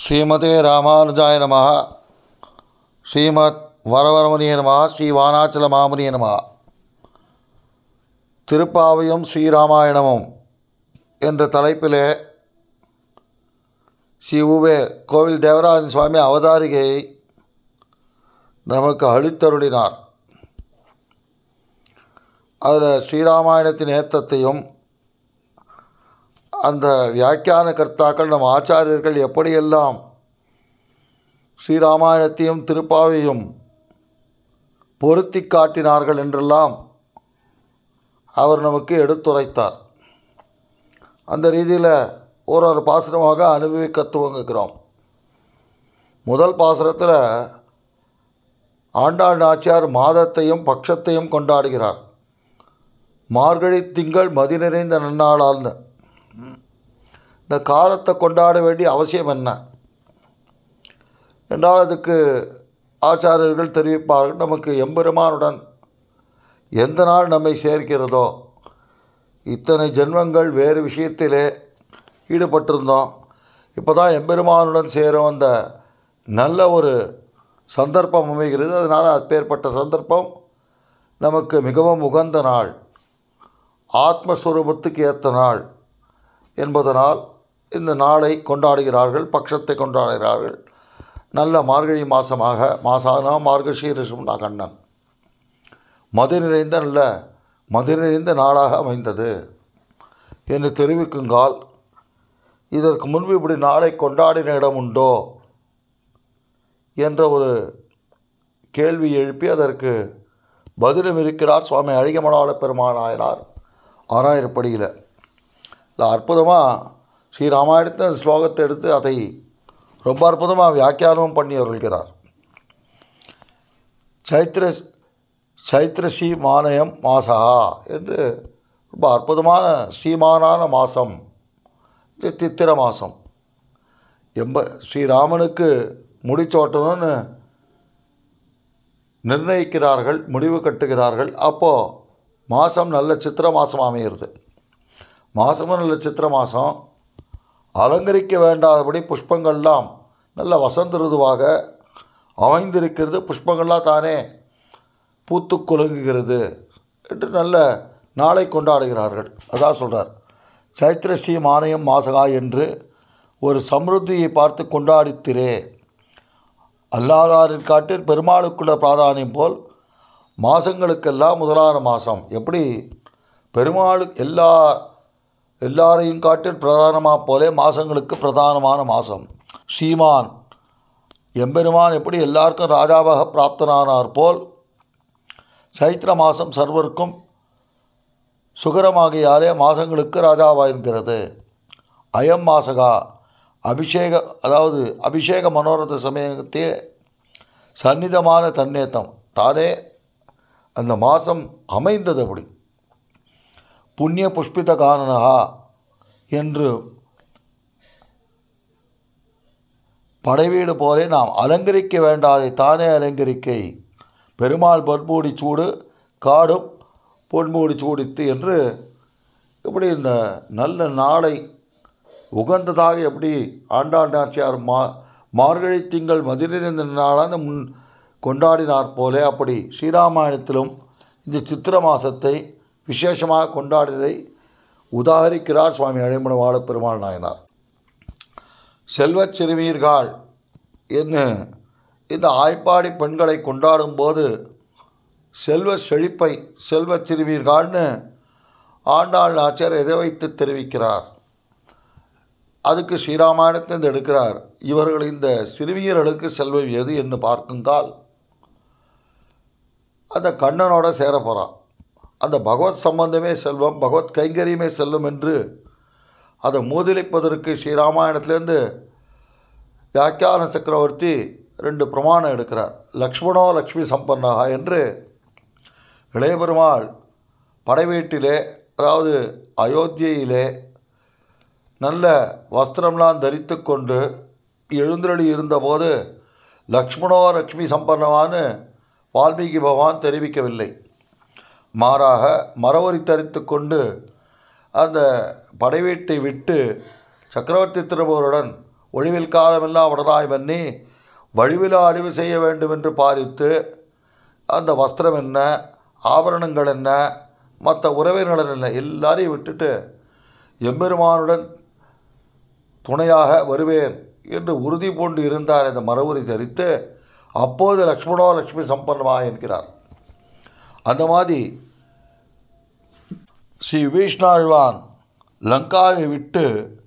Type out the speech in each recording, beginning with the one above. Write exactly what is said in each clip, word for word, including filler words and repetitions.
ஸ்ரீமதே ராமானுஜாய நமஹ. ஸ்ரீமத் வரவரமுனிய நமஹ. ஸ்ரீ வானாச்சல மாமுனிய நமஹ. திருப்பாவையும் ஸ்ரீராமாயணமும் என்ற தலைப்பிலே ஸ்ரீ உவே கோவில் தேவராஜன் சுவாமி அவதாரிகையை நமக்கு அளித்தருளினார். அதில் ஸ்ரீராமாயணத்தின் ஏத்தத்தையும் அந்த வியாக்கியான கர்த்தாக்கள் நம் ஆச்சாரியர்கள் எப்படியெல்லாம் ஸ்ரீராமாயணத்தையும் திருப்பாவையும் பொருத்தி காட்டினார்கள் என்றெல்லாம் அவர் நமக்கு எடுத்துரைத்தார். அந்த ரீதியில் ஒரு ஒரு பாசுரமாக அனுபவிக்க துவங்குகிறோம். முதல் பாசுரத்தில் ஆண்டாள் நாச்சியார் மாதத்தையும் பட்சத்தையும் கொண்டாடுகிறார். மார்கழி திங்கள் மதி நிறைந்த நன்னாளால்னு இந்த காலத்தை கொண்டாட வேண்டிய அவசியம் என்ன என்றால் அதுக்கு ஆச்சாரியர்கள் தெரிவிப்பார்கள். நமக்கு எம்பெருமானுடன் எந்த நாள் நம்மை சேர்க்கிறதோ, இத்தனை ஜென்மங்கள் வேறு விஷயத்திலே ஈடுபட்டிருந்தோம், இப்போ தான் எம்பெருமானுடன் சேரும் அந்த நல்ல ஒரு சந்தர்ப்பம் அமைகிறது. அதனால் அப்பேற்பட்ட சந்தர்ப்பம் நமக்கு மிகவும் உகந்த நாள், ஆத்மஸ்வரூபத்துக்கு ஏற்ற நாள் என்பதனால் இந்த நாளை கொண்டாடுகிறார்கள், பட்சத்தை கொண்டாடுகிறார்கள். நல்ல மார்கழி மாதமாக, மாசானா மார்கசீரிஷம்னா கண்ணன், மது நிறைந்த நல்ல மது நிறைந்த நாளாக அமைந்தது என்று தெரிவிக்குங்கால், இதற்கு முன்பு இப்படி நாளை கொண்டாடின இடம் உண்டோ என்ற ஒரு கேள்வி எழுப்பி அதற்கு பதிலும் இருக்கிறார் சுவாமி அழகியமணாள பெருமானாயனார் ஆறாயிரப்படியில். இல்லை, அற்புதமாக ஸ்ரீராமாயணத்தின் ஸ்லோகத்தை எடுத்து அதை ரொம்ப அற்புதமாக வியாக்கியானமும் பண்ணி வருகிறார். சைத்திர சைத்திர ஸ்ரீ மானயம் மாசா என்று ரொம்ப அற்புதமான ஸ்ரீமானான மாதம் சித்திர மாதம். எம்ப ஸ்ரீராமனுக்கு முடிச்சோட்டணும்னு நிர்ணயிக்கிறார்கள், முடிவு கட்டுகிறார்கள். அப்போது மாதம் நல்ல சித்திர மாதம் அமைகிறது. மாதமும் நல்ல சித்திர மாதம். அலங்கரிக்க வேண்டாதபடி புஷ்பங்கள்லாம் நல்ல வசந்த ருதுவாக அமைந்திருக்கிறது. புஷ்பங்கள்லாம் தானே பூத்து குலுங்குகிறது என்று நல்ல நாளை கொண்டாடுகிறார்கள். அதான் சொல்கிறார், சைத்திர ஸ்ரீ மானயம் மாசகா என்று ஒரு சம்ருத்தியை பார்த்து கொண்டாடித்திரே. அல்லாதாரின் காட்டில் பெருமாளுக்குள்ள பிராதானியம் போல் மாதங்களுக்கெல்லாம் முதலான மாதம். எப்படி பெருமாளு எல்லா எல்லாரையும் காட்டில் பிரதானமாக போலே மாதங்களுக்கு பிரதானமான மாதம். ஸ்ரீமான் எம்பெருமான் எப்படி எல்லாருக்கும் ராஜாவாக பிராப்தனானார் போல் சைத்திர மாதம் சர்வருக்கும் சுகரமாகியாலே மாதங்களுக்கு ராஜாவாயிருக்கிறது. அயம் மாசகா அபிஷேக அதாவது அபிஷேக மனோரத சமயத்தே சந்நிதமான தன்னேத்தம் தானே அந்த மாதம் அமைந்தது. அப்படி புண்ணிய புஷ்பித காரணகா என்று படைவீடு போலே நாம் அலங்கரிக்க வேண்டாதை தானே அலங்கரிக்கை. பெருமாள் பொன்மூடி சூடு காடும் பொன்மூடி சூடித்து என்று இப்படி இந்த நல்ல நாளை உகந்ததாக எப்படி ஆண்டாள் நாச்சியார் மா மார்கழி திங்கள் மதிலிருந்த நாளான முன் கொண்டாடினார் போலே அப்படி ஸ்ரீராமாயணத்திலும் இந்த சித்திர மாதத்தை விசேஷமாக கொண்டாடியதை உதாகரிக்கிறார் சுவாமி அழகியமணவாள பெருமாள் நாயனார். செல்வச் சிறுமீர்கள் என்ன இந்த ஆய்ப்பாடி பெண்களை கொண்டாடும்போது செல்வ செழிப்பை செல்வச் சிறுமீர்கள்னு ஆண்டாள் நாச்சியார் எதை வைத்து தெரிவிக்கிறார். அதுக்கு ஸ்ரீராமாயணத்திலிருந்து எடுக்கிறார். இவர்கள் இந்த சிறுமியர்களுக்கு செல்வம் எது என்று பார்க்குங்கால் அந்த கண்ணனோட சேர போகிறான். அந்த பகவத் சம்பந்தமே செல்வம், பகவத் கைங்கரியமே செல்வம் என்று அதை மூதிலிப்பதற்கு ஸ்ரீராமாயணத்திலேருந்து வியாக்கியான சக்கரவர்த்தி ரெண்டு பிரமாணம் எடுக்கிறார். லக்ஷ்மணோ லக்ஷ்மி சம்பன்னாக என்று இளையபெருமாள் படைவீட்டிலே, அதாவது அயோத்தியிலே நல்ல வஸ்திரம்லாம் தரித்து கொண்டு எழுந்தருளி இருந்தபோது லக்ஷ்மணோ லக்ஷ்மி சம்பன்னவான்னு வால்மீகி பகவான் தெரிவிக்கவில்லை. மாறாக மரவரி தரித்து கொண்டு அந்த படைவீட்டை விட்டு சக்கரவர்த்தி திருமகனுடன் ஒழிவில் காலமெல்லாம் உடனாய் பண்ணி வழிவிலா அழிவு செய்ய வேண்டும் என்று பாரித்து அந்த வஸ்திரம் என்ன, ஆபரணங்கள் என்ன, மற்ற உறவினர்கள் என்ன எல்லாரையும் விட்டுட்டு எம்பெருமானுடன் துணையாக வருவேன் என்று உறுதி பூண்டு இருந்தார். இந்த மரவுரி தரித்து அப்போது லக்ஷ்மணோ லக்ஷ்மி சம்பன்னமா என்கிறார். அந்த மாதிரி ஸ்ரீ விபீஷ்ணாழ்வான் லங்காவை விட்டு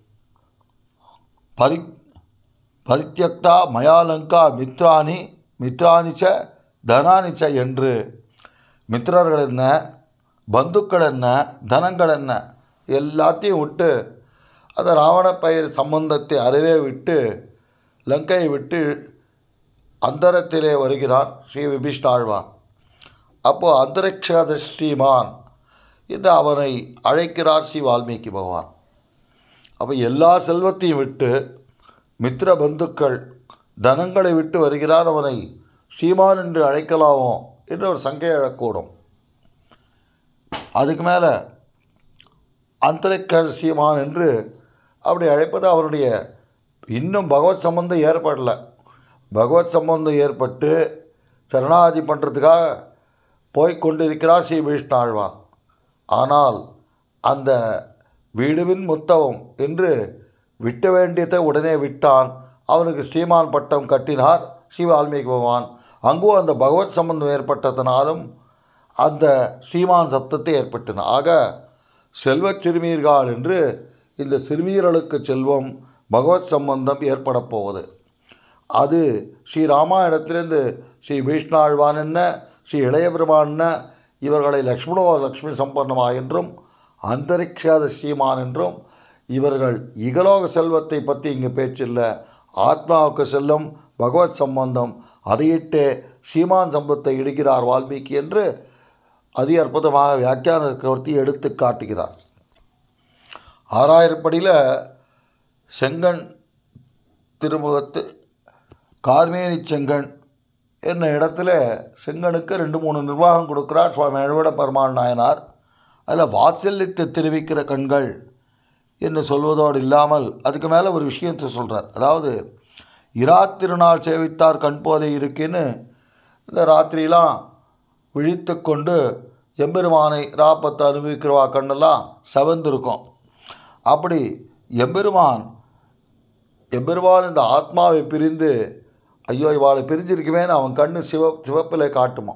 பரி பரித்தியக்தா மயா லங்கா மித்ராணி மித்ராணிச்ச தனானிச்ச என்று மித்திரர்கள் என்ன, பந்துக்கள் என்ன, தனங்கள் என்ன எல்லாத்தையும் விட்டு அந்த ராவண பயிர் சம்பந்தத்தை அறவே விட்டு லங்கையை விட்டு அந்தரத்திலே வருகிறான் ஸ்ரீ விபீஷ்ணாழ்வான். அப்போது அந்தரிக்ஷத ஸ்ரீமான் என்று அவனை அழைக்கிறார் ஸ்ரீ வால்மீகி பகவான். அப்போ எல்லா செல்வத்தையும் விட்டு மித்திர பந்துக்கள் தனங்களை விட்டு வருகிறான். அவனை ஸ்ரீமான் என்று அழைக்கலாமோ என்று ஒரு சங்கை எழக்கூடும். அதுக்கு மேலே அந்தரிக்க ஸ்ரீமான் என்று அப்படி அழைப்பது அவனுடைய இன்னும் பகவத் சம்பந்தம் ஏற்படலை. பகவத் சம்பந்தம் ஏற்பட்டு சரணாகதி பண்ணுறதுக்காக போய்கொண்டிருக்கிறார் ஸ்ரீ விபீஷ்ணாழ்வான். ஆனால் அந்த வீடுவின் முத்தவம் என்று விட்ட வேண்டியதை உடனே விட்டான். அவனுக்கு ஸ்ரீமான் பட்டம் கட்டினார் ஸ்ரீ வால்மீகி பகவான். அங்கும் அந்த பகவத் சம்பந்தம் ஏற்பட்டதினாலும் அந்த ஸ்ரீமான் சப்தத்தை ஏற்பட்டன. ஆக செல்வச் சிறுமீர்கள் என்று இந்த சிறுமீர்களுக்கு செல்வம் பகவத் சம்பந்தம் ஏற்பட போவது. அது ஸ்ரீ ராமாயணத்திலிருந்து ஸ்ரீ விபீஷ்ணாழ்வான் என்ன, ஸ்ரீ இளைய பெருமான் என்ன, இவர்களை லக்ஷ்மணோ லக்ஷ்மி சம்பன்னமா என்றும் அந்தரிக்ஷாத ஸ்ரீமான் என்றும், இவர்கள் இகலோக செல்வத்தை பற்றி இங்கே பேச்சில்லை, ஆத்மாவுக்கு செல்லும் பகவத் சம்பந்தம், அதையிட்டு ஸ்ரீமான் சம்பத்தை இடுகிறார் வால்மீகி என்று அதி அற்புதமாக வியாக்கியான சக்கரவர்த்தி எடுத்து காட்டுகிறார். ஆறாயிரப்படியில் செங்கன் திருமுகத்து கார்மேனி செங்கன் என்ன இடத்துல செங்கனுக்கு ரெண்டு மூணு நிர்வாகம் கொடுக்குறார் சுவாமி அழுவட பெருமாள் நாயனார். அதில் வாத்சல்யத்தை தெரிவிக்கிற கண்கள் என்று சொல்வதோடு இல்லாமல் அதுக்கு மேலே ஒரு விஷயத்தை சொல்கிறார். அதாவது இராத்திருநாள் சேவித்தார் கண் போல இருக்குன்னு இந்த ராத்திரிலாம் விழித்து கொண்டு எம்பெருமானை ராப்பத்தை அனுபவிக்கிறவா கண்ணெல்லாம் செவந்திருக்கும். அப்படி எம்பெருமான் எம்பெருமான் இந்த ஆத்மாவை பிரிந்து ஐயோ இவாளை பிரிஞ்சிருக்குமேன்னு அவன் கண்ணு சிவ சிவப்பில் காட்டுமா.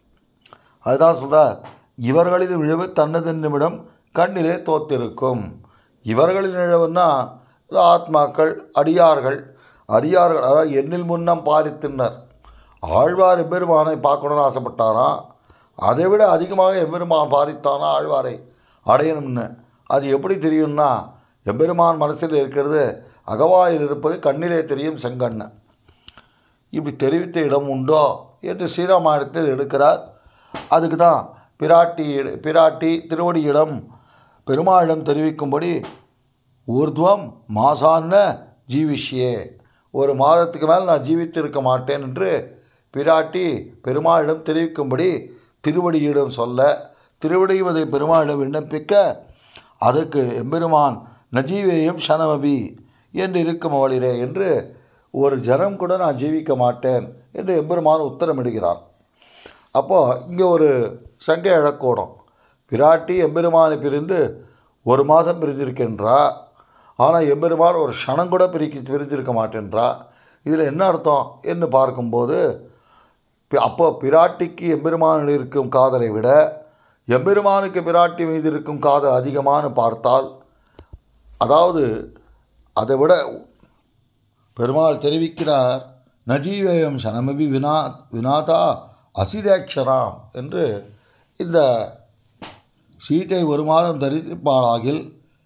அதுதான் சொல்கிறார், இவர்களின் விழவு தன்னது நிமிடம் கண்ணிலே தோத்திருக்கும். இவர்களின் நிழவுன்னா ஆத்மாக்கள், அடியார்கள் அடியார்கள் அதாவது எண்ணில் முன்னம் பாரித்தினர். ஆழ்வார் எம்பெருமானை பார்க்கணுன்னு ஆசைப்பட்டாராம். அதை விட அதிகமாக எம்பெருமான் பாரித்தானா ஆழ்வாரை அடையணும்னு. அது எப்படி தெரியும்னா, எம்பெருமான் மனசில் இருக்கிறது அகவாயில் இருப்பது கண்ணிலே தெரியும் செங்கண்ணு. இப்படி தெரிவித்த இடம் உண்டோ என்று ஸ்ரீராமாயணத்தில் எடுக்கிறார். அதுக்கு தான் பிராட்டி பிராட்டி திருவடியிடம் பெருமாளிடம் தெரிவிக்கும்படி ஊர்துவம் மாசான்ன ஜீவிஷ்யே, ஒரு மாதத்துக்கு மேல் நான் ஜீவித்திருக்க மாட்டேன் என்று பிராட்டி பெருமாளிடம் தெரிவிக்கும்படி திருவடியிடம் சொல்ல, திருவடியும் அதை பெருமாளிடம் விண்ணப்பிக்க, அதற்கு எம்பெருமான் நஜீவேயும் சனமபி என்று இருக்கும் அவளிரே என்று ஒரு ஜனம் கூட நான் ஜீவிக்க மாட்டேன் என்று எம்பெருமான் உத்தரமிடுகிறான். அப்போது இங்கே ஒரு சங்கை எழக்கூடும். பிராட்டி எம்பெருமானை பிரிந்து ஒரு மாதம் பிரிஞ்சிருக்கின்றா, ஆனால் எம்பெருமான் ஒரு க்ஷணம் கூட பிரிக்கி பிரிஞ்சிருக்க மாட்டேன்றா. இதில் என்ன அர்த்தம் என்று பார்க்கும்போது, அப்போ பிராட்டிக்கு எம்பெருமானில் இருக்கும் காதலை விட எம்பெருமானுக்கு பிராட்டி மீது இருக்கும் காதல் அதிகமானு பார்த்தால், அதாவது அதை விட பெருமாள் தெரிவிக்கிறார், நஜீவேயம் சனமபி வினா வினாதா அசிதேக்ஷராம் என்று. இந்த சீட்டை ஒரு மாதம் தரிப்பாளாகில்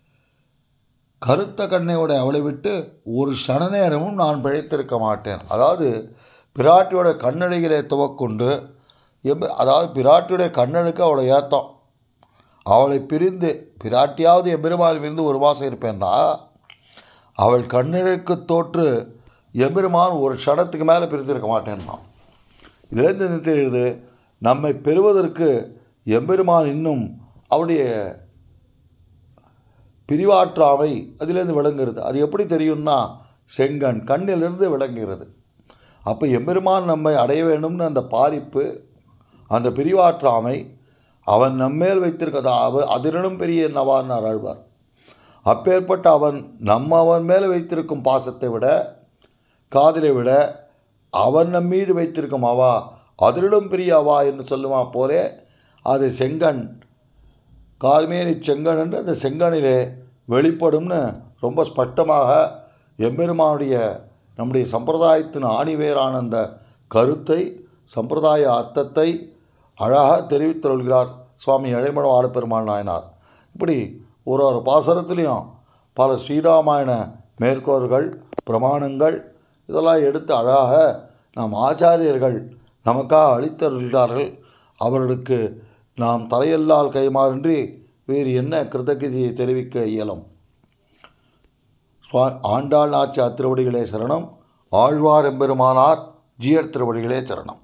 கருத்த கண்ணையோட அவளை விட்டு ஒரு க்ஷண நேரமும் நான் பிழைத்திருக்க மாட்டேன். அதாவது பிராட்டியோட கண்ணடிகளை துவக்கொண்டு எம் அதாவது பிராட்டியுடைய கண்ணனுக்கு அவளை ஏற்றம். அவளை பிரிந்து பிராட்டியாவது எம்பெருமான் பிரிந்து ஒரு மாதம் இருப்பேன்னா, அவள் கண்ணனுக்கு தோற்று எம்பெருமான் ஒரு க்ஷணத்துக்கு மேலே பிரிந்திருக்க மாட்டேன்னா. இதிலேருந்து என்ன தெரியுது, நம்மை பெறுவதற்கு எம்பெருமான் இன்னும் அவருடைய பிரிவாற்றாமை அதிலேருந்து விளங்குறது. அது எப்படி தெரியும்னா, செங்கண் கண்ணிலிருந்து விளங்குகிறது. அப்போ எம்பெருமான் நம்மை அடைய வேண்டும்னு அந்த பாரிப்பு, அந்த பிரிவாற்றாமை அவன் நம்மேல் வைத்திருக்கதா அவ அதிலும் பெரிய நவான்னார் ஆழ்வார். அப்பேற்பட்ட அவன் நம்ம அவன் மேலே வைத்திருக்கும் பாசத்தை விட, காதலை விட, அவன் நம் மீது வைத்திருக்கும் அவா அதிலும் பெரிய அவா என்று சொல்லுவான் போலே, அது செங்கண் கால்மேனி செங்கண் என்று அந்த செங்கனிலே வெளிப்படும்னு ரொம்ப ஸ்பஷ்டமாக எம்பெருமானுடைய நம்முடைய சம்பிரதாயத்தின் ஆணிவேரான அந்த கருத்தை, சம்பிரதாய அர்த்தத்தை அழகாக தெரிவித்துள்ளார் சுவாமி இளைமண ஆளப்பெருமாள் நாயனார். இப்படி ஒரு ஒரு பாசுரத்துலேயும் பல ஸ்ரீராமாயண மேற்கோள்கள், பிரமாணங்கள் இதெல்லாம் எடுத்து அழகாக நாம் ஆச்சாரியர்கள் நமக்காக அளித்தருள்கிறார்கள். அவர்களுக்கு நாம் தலையல்லால் கைமாறின்றி வேறு என்ன கிருதகதியை தெரிவிக்க இயலும். சுவா ஆண்டாள் நாச்சியார் திருவடிகளே சரணம். ஆழ்வார் எம்பெருமானார் ஜீயர் திருவடிகளே சரணம்.